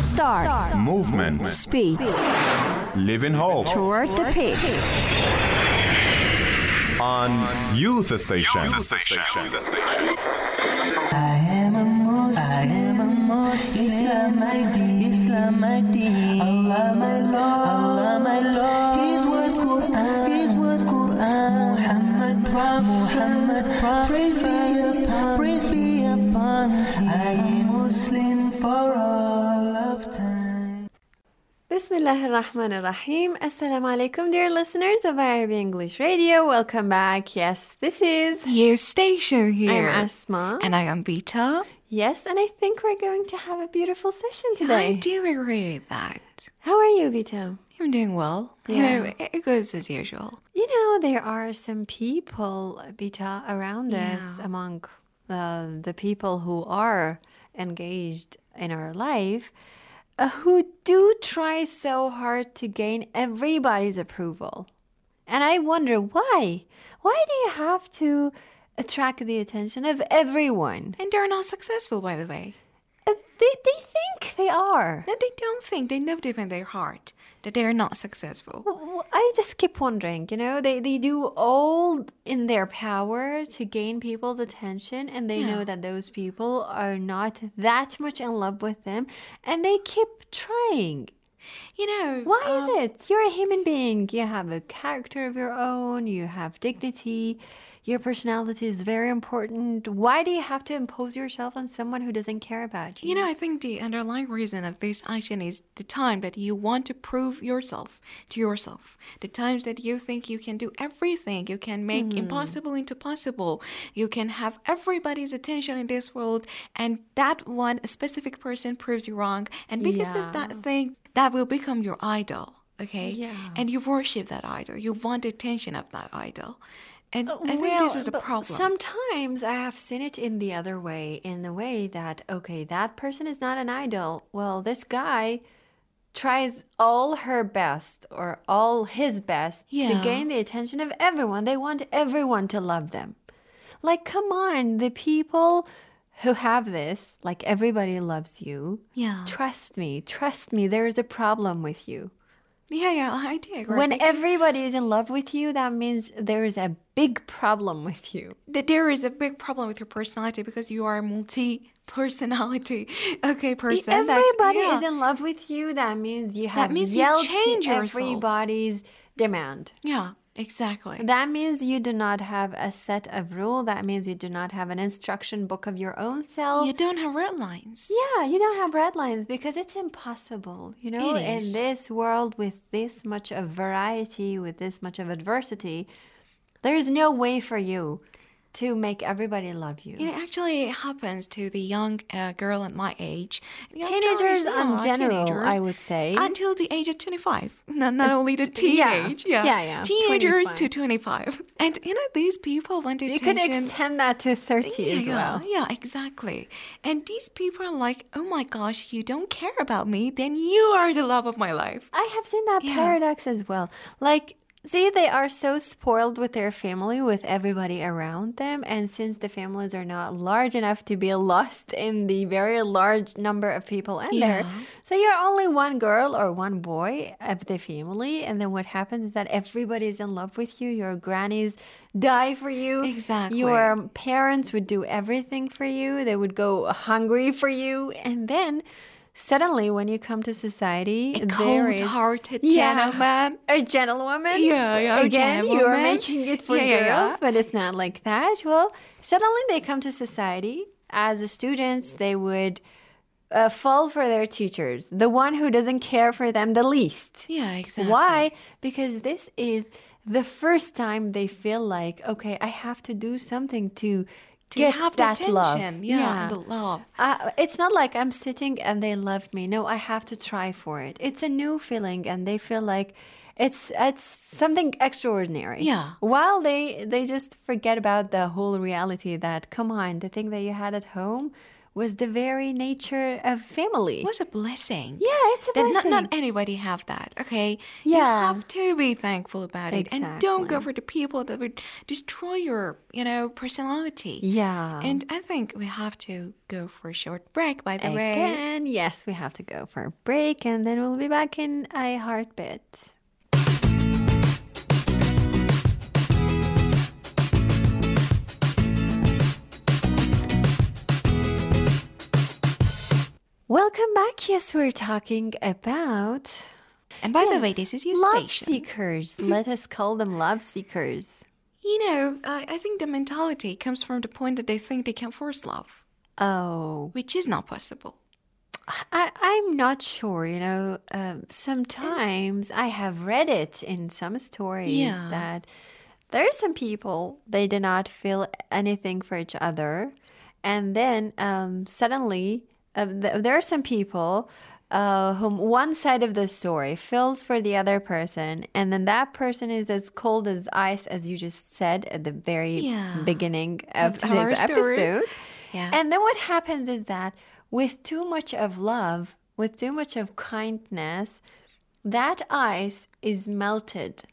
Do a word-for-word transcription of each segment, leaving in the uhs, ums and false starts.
Start. Movement. Speed. Live in hope. Toward the peak. On Youth Station. I am a Muslim, I am a Muslim. Islam my deen, Islam my deen. Allah my Lord, Allah my Lord. His word Quran, His word Quran. Muhammad Prophet, Muhammad Prophet. Praise be upon, praise be upon him. I am Muslim for all of time. Bismillah ar-Rahman ar-Rahim. Assalamu alaikum, dear listeners of Arabic English Radio. Welcome back. Yes, this is Youth Station here. I'm Asma. And I am Beta. Yes, and I think we're going to have a beautiful session today. I do agree with that. How are you, Bita? I'm doing well. Yeah. You know, it, it goes as usual. You know, there are some people, Bita, around Yeah. us, among the, the people who are engaged in our life, uh, who do try so hard to gain everybody's approval. And I wonder why? Why do you have to attract the attention of everyone? And they're not successful, by the way. Uh, They, they think they are. No, they don't think. They know deep in their heart that they're not successful. Well, I just keep wondering, you know, they, they do all in their power to gain people's attention, and they know Yeah. that those people are not that much in love with them, and they keep trying. You know, Why um, is it? You're a human being. You have a character of your own. You have dignity. Your personality is very important. Why do you have to impose yourself on someone who doesn't care about you? You know, I think the underlying reason of this action is the time that you want to prove yourself to yourself. The times that you think you can do everything. You can make impossible into possible. You can have everybody's attention in this world. And that one specific person proves you wrong. And because Yeah. of that thing, that will become your idol. Okay? Yeah. And you worship that idol. You want the attention of that idol. And I think Well, this is a but problem. Sometimes I have seen it in the other way, in the way that, okay, that person is not an idol. Well, this guy tries all her best or all his best to Yeah. gain the attention of everyone. They want everyone to love them. Like, come on, the people who have this, like everybody loves you. Yeah. Trust me, trust me, there is a problem with you. Yeah, yeah, I do agree. When because everybody is in love with you, that means there is a big problem with you. that there is a big problem with your personality because you are a multi-personality, okay, person. that- Everybody yeah. is in love with you. That means you have means you yelled change to yourself. everybody's demand. Yeah, exactly. That means you do not have a set of rule. That means you do not have an instruction book of your own self. You don't have red lines. Yeah, you don't have red lines because it's impossible. You know, It in is. this world with this much of variety, with this much of adversity, there's no way for you to make everybody love you. You know, actually, it happens to the young uh, girl at my age. Young Teenagers girls, in yeah, general, teenagers, I would say. Until the age of twenty-five. Not, not only the yeah, teenage. Yeah, yeah, yeah, Teenagers twenty-five. to twenty-five. And, you know, these people want You could attention. extend that to thirty Yeah, as well. yeah, yeah, exactly. And these people are like, oh my gosh, you don't care about me, then you are the love of my life. I have seen that Yeah. paradox as well. Like, see, they are so spoiled with their family, with everybody around them. And since the families are not large enough to be lost in the very large number of people in there, Yeah. so you're only one girl or one boy of the family. And then what happens is that everybody is in love with you. Your grannies die for you. Exactly. Your parents would do everything for you. They would go hungry for you. And then suddenly, when you come to society, A there is- cold-hearted Yeah. gentleman. a gentlewoman. Yeah, yeah, a Again, you're gentlewoman. making it for Yeah, yeah, girls, yeah. but it's not like that. Well, suddenly they come to society. As students, they would uh, fall for their teachers, the one who doesn't care for them the least. Yeah, exactly. Why? Because this is the first time they feel like, okay, I have to do something to, To get have that the love. attention. Yeah, the love. Uh, it's not like I'm sitting and they love me. No, I have to try for it. It's a new feeling, and they feel like it's it's something extraordinary. Yeah. While they they just forget about the whole reality that, come on, the thing that you had at home was the very nature of family. It was a blessing. Yeah, it's a That blessing. not, not anybody have that, okay? You Yeah. have to be thankful about it. And don't go Exactly. for the people that would destroy your, you know, personality. Yeah. And I think we have to go for a short break, by the way. Again, yes, we have to go for a break and then we'll be back in a heartbeat. Welcome back. Yes, we're talking about And by the way, this is your love station. seekers. Let us call them love seekers. You know, I, I think the mentality comes from the point that they think they can force love, Oh, which is not possible. I, I'm not sure, you know. Um, sometimes I have read it in some stories Yeah. that there are some people, they do not feel anything for each other. And then um, suddenly, uh, th- there are some people uh, whom one side of the story feels for the other person. And then that person is as cold as ice, as you just said at the very Yeah. beginning of Of our today's story. episode. Yeah. And then what happens is that with too much of love, with too much of kindness, that ice is melted.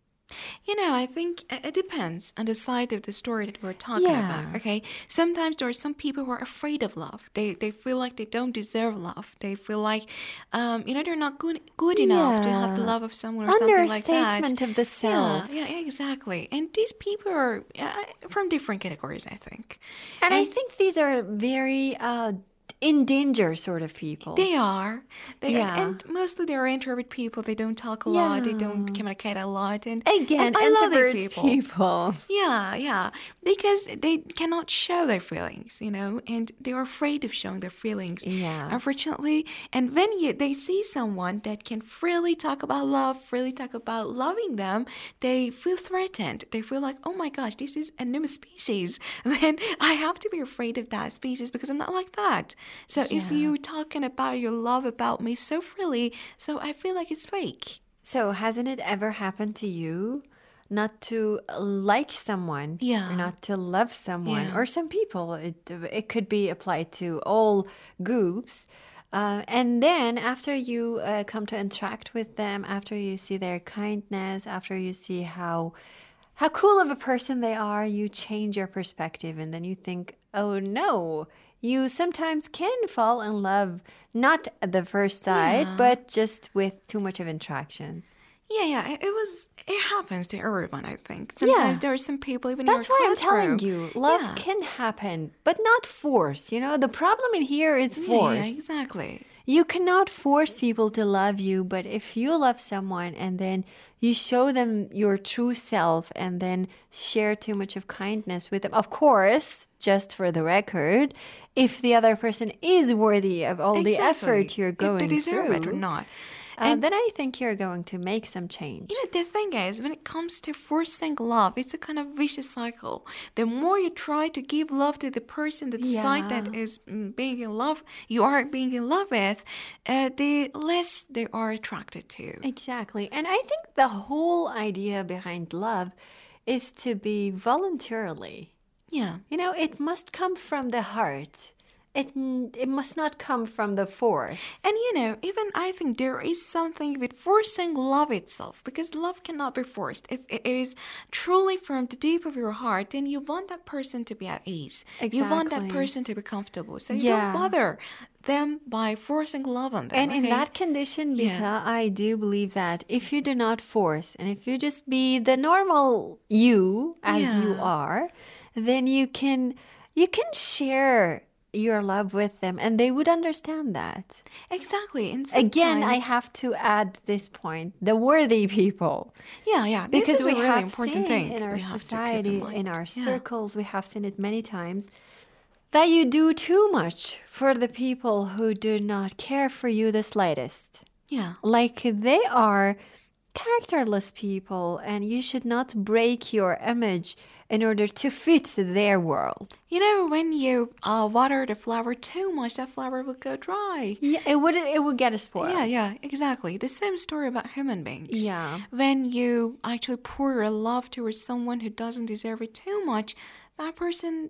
You know, I think it it depends on the side of the story that we're talking Yeah. about. Okay, sometimes there are some people who are afraid of love. They they feel like they don't deserve love. They feel like, um, you know, they're not good good enough to have the Yeah. love of someone or something like that. Understatement of the self. Yeah, yeah, exactly. And these people are uh, from different categories, I think. And I think these are very uh, in danger sort of people. They are. They Yeah. are. And mostly they're introvert people. They don't talk a lot. They don't Yeah. communicate a lot. And Again, and I love introvert these people. people. Yeah, yeah. Because they cannot show their feelings, you know, and they're afraid of showing their feelings. Yeah. Unfortunately. And when you, they see someone that can freely talk about love, freely talk about loving them, they feel threatened. They feel like, oh my gosh, this is a new species. Then I have to be afraid of that species because I'm not like that. So if Yeah. you're talking about your love about me so freely, so I feel like it's fake. So hasn't it ever happened to you not to like someone Yeah. or not to love someone Yeah. or some people? It it could be applied to all groups. Uh, and then after you uh, come to interact with them, after you see their kindness, after you see how how cool of a person they are, you change your perspective and then you think, oh no, you sometimes can fall in love, not at the first sight, Yeah. but just with too much of interactions. Yeah, yeah, it, it was. It happens to everyone. I think sometimes Yeah. there are some people even That's in your why I'm telling classroom. you, love Yeah. can happen, but not force. You know, the problem in here is Yeah, force. yeah, exactly. You cannot force people to love you, but if you love someone and then you show them your true self and then share too much of kindness with them, of course, just for the record, if the other person is worthy of all the effort you're going if they deserve through, it or not. uh, then I think you're going to make some change. You know, the thing is, when it comes to forcing love, it's a kind of vicious cycle. The more you try to give love to the person, the side that Yeah. is mm, being in love, you are being in love with, uh, the less they are attracted to. Exactly. And I think the whole idea behind love is to be voluntarily. Yeah. You know, it must come from the heart. It n- it must not come from the force. And you know, even I think there is something with forcing love itself, because love cannot be forced. If it is truly from the deep of your heart, then you want that person to be at ease. You want that Exactly. person to be comfortable. So you Yeah. don't bother them by forcing love on them. And in okay? that condition, Yeah. Bita, I do believe that if you do not force and if you just be the normal you as you Yeah. are, then you can you can share your love with them and they would understand that. Exactly. And Again, I sometimes- have to add this point, the worthy people. Yeah, yeah. This Because is we a really have important seen thing in our we have to keep society, in, mind. our Yeah. circles, we have seen it many times, that you do too much for the people who do not care for you the slightest. Yeah. Like they are characterless people and you should not break your image in order to fit their world. You know, when you uh, water the flower too much, that flower will go dry. Yeah, it would it would get spoiled. Yeah, yeah, exactly. The same story about human beings. Yeah. When you actually pour your love towards someone who doesn't deserve it too much, that person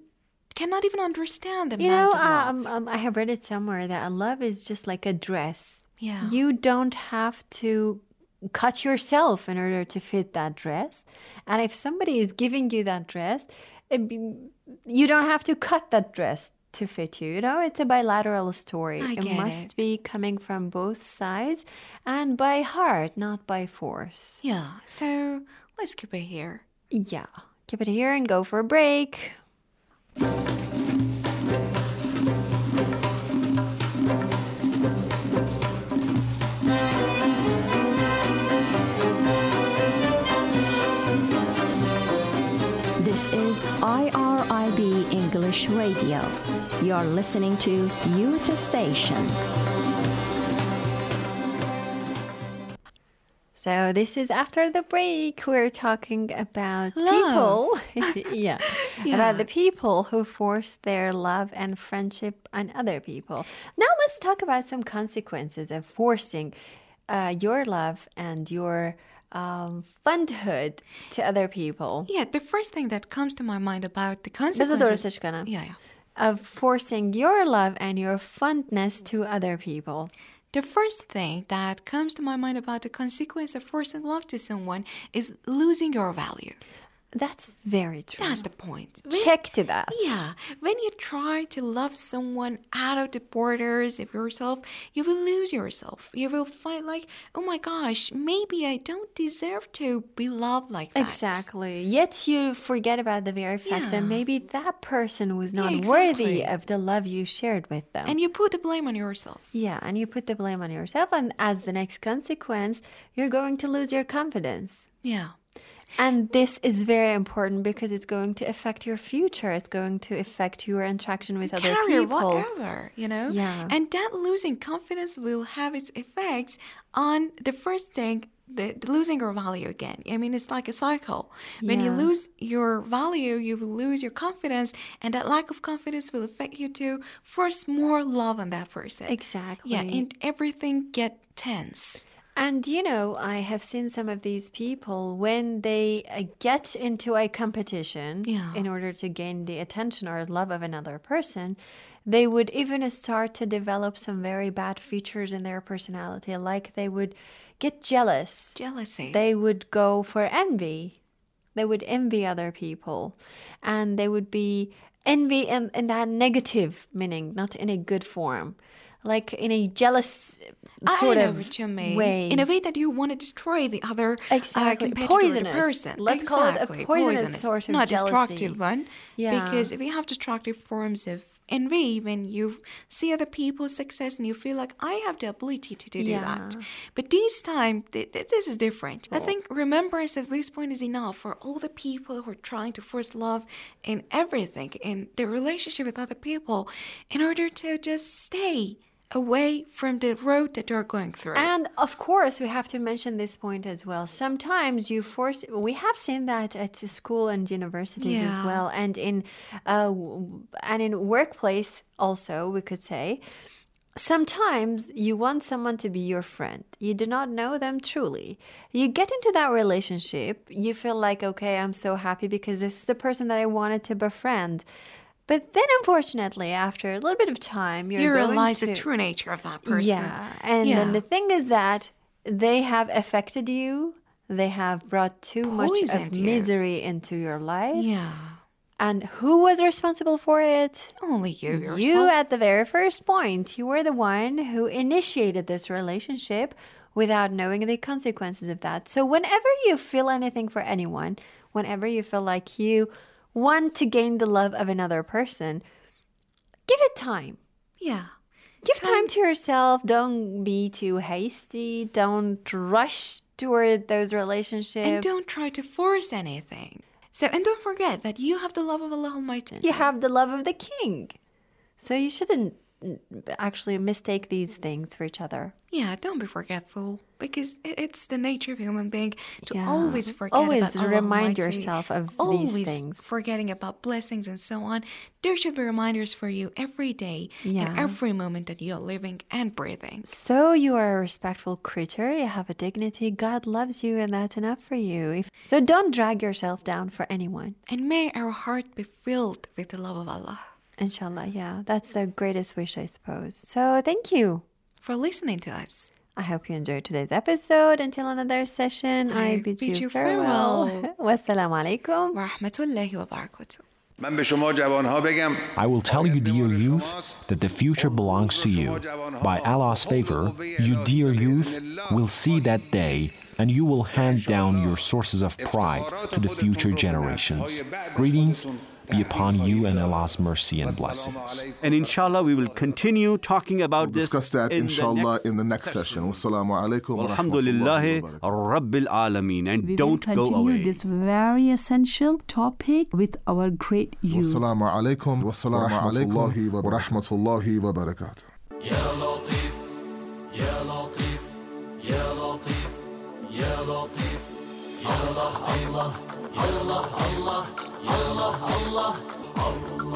cannot even understand the You know, amount of love. um, um, I have read it somewhere that love is just like a dress. Yeah. You don't have to cut yourself in order to fit that dress. And if somebody is giving you that dress, it be, you don't have to cut that dress to fit you. You know, it's a bilateral story. I it get must it. be coming from both sides and by heart, not by force. Yeah. So let's keep it here. Yeah. Keep it here and go for a break. This is I R I B English Radio. You're listening to Youth Station. So this is after the break. We're talking about Love. people. yeah. Yeah. About the people who force their love and friendship on other people. Now let's talk about some consequences of forcing uh, your love and your um, fundhood to other people. Yeah, the first thing that comes to my mind about the بذار consequences. درستش کنم. Yeah, yeah. Of forcing your love and your fondness to other people. The first thing that comes to my mind about the consequence of forcing love to someone is losing your value. That's very true. That's the point. Check to that. Yeah, when you try to love someone out of the borders of yourself, you will lose yourself. You will find like, oh my gosh, maybe I don't deserve to be loved like that. Exactly. Yet you forget about the very fact Yeah. that maybe that person was not Yeah, worthy exactly. of the love you shared with them. And you put the blame on yourself. yeah, and you put the blame on yourself, and as the next consequence, you're going to lose your confidence. Yeah. And this is very important because it's going to affect your future. It's going to affect your interaction with other Career, people. whatever, you know? Yeah. And that losing confidence will have its effects on the first thing, the, the losing your value again. I mean, it's like a cycle. When you Yeah. lose your value, you will lose your confidence, and that lack of confidence will affect you to force more love on that person. Exactly. Yeah, and everything get tense. And you know, I have seen some of these people when they uh, get into a competition Yeah. in order to gain the attention or love of another person, they would even start to develop some very bad features in their personality. Like they would get jealous, Jealousy. they would go for envy, they would envy other people, and they would be envy in, in that negative meaning, not in a good form. Like in a jealous sort I know of what you mean. way. In a way that you want to destroy the other Exactly. uh, competitor or the Poisonous. person. Let's call it a Exactly. poisonous sort of Not jealousy. destructive one. Yeah. Because we have destructive forms of envy when you see other people's success and you feel like I have the ability to do Yeah. that. But this time, th- th- this is different. I think remembrance at this point is enough for all the people who are trying to force love in everything, in their relationship with other people, in order to just stay away from the road that they're going through. And of course, we have to mention this point as well. Sometimes you force, we have seen that at school and universities as Yeah. well, and in uh, w- and in workplace also, we could say. Sometimes you want someone to be your friend. You do not know them truly. You get into that relationship, you feel like, okay, I'm so happy because this is the person that I wanted to befriend. But then, unfortunately, after a little bit of time, you're you going realize to... the true nature of that person. Yeah, and Yeah. then the thing is that they have affected you. They have brought too much of Poisoned you. misery into your life. Yeah. And who was responsible for it? Only you yourself. You at the very first point. You were the one who initiated this relationship without knowing the consequences of that. So whenever you feel anything for anyone, whenever you feel like you want to gain the love of another person, give it time. Yeah. Give time to yourself. Don't be too hasty. Don't rush toward those relationships. And don't try to force anything. So, and don't forget that you have the love of Allah Almighty. You have the love of the king. So you shouldn't actually mistake these things for each other. Yeah, don't be forgetful, because i- it's the nature of human being to Yeah. always forget Always about Allah remind Almighty, yourself of these always things. forgetting about blessings and so on. There should be reminders for you every day Yeah. and every moment that you're living and breathing. So you are a respectful creature, you have a dignity, God loves you, and that's enough for you. If, so don't drag yourself down for anyone. And may our heart be filled with the love of Allah. Inshallah, yeah. That's the greatest wish, I suppose. So thank you. For listening to us. I hope you enjoyed today's episode. Until another session, I, I bid, bid you you farewell. farewell. Wassalamu alaikum. wa rahmatullahi wa barakatuh. من به شما جوانها بگم I will tell you, dear youth, that the future belongs to you. By Allah's favor, you, dear youth, will see that day, and you will hand down your sources of pride to the future generations. Greetings be upon you and Allah's mercy and blessings. And inshallah, we will continue talking about We'll this discuss that, in inshallah, the next in the next session. Wassalamu alaikum wa Alhamdulillahi rahmatullahi wa barakatuh. Rabbil Alameen. And We don't will go continue away. this very essential topic with our great youth. Wassalamu alaikum wa rahmatullahi wa rahmatullahi wa barakatuh. يا لطيف يا لطيف يا لطيف يا لطيف الله الله الله الله الله الله